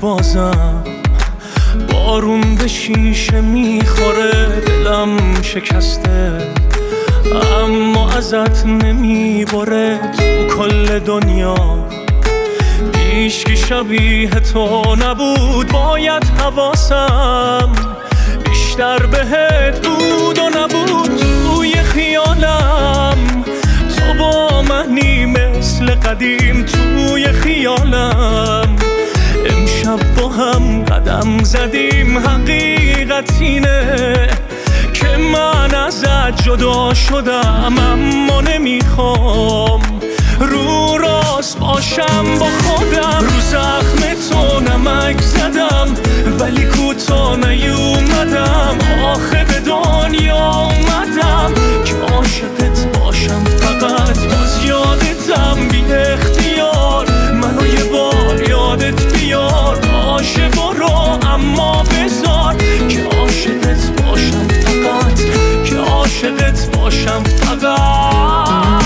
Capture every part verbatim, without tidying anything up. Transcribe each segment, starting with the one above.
بازم بارون به شیشه میخوره، دلم شکسته اما ازت نمیبره. تو کل دنیا هیچکی شبیه تو نبود، باید حواسم بیشتر بهت بود و نبود. توی خیالم تو با منی مثل قدیم، توی خیالم امشب با هم قدم زدیم. حقیقت اینه که من ازت جدا شدم، اما نمیخوام رو راست باشم با خودم. رو زخم تو نمک زدم ولی کوتا نیومدم، آخه به دنیا اومدم که عاشقت باشم فقط. باز یادتم بی اختیار، منو یه بار یادت بیار. باشه برو اما بذار که عاشقت باشم فقط، که عاشقت باشم فقط.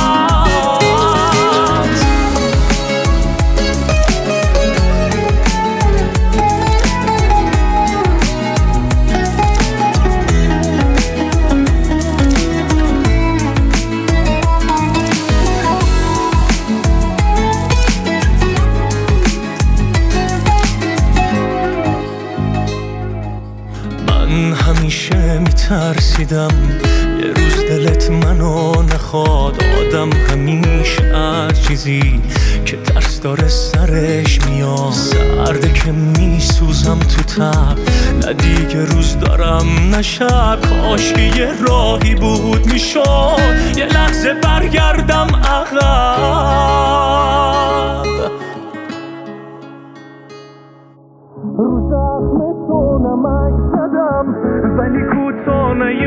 من همیشه میترسیدم یه روز دلت منو نخواد. آدم همیشه از چیزی که ترس داره سرش میاد. سرده که میسوزم تو تب، نه دیگه روز دارم نه شب. کاش که یه راهی بود میشد یه لحظه برگردم عقب. رو زخم تو نمک زدم ولی کوتا نیومدم،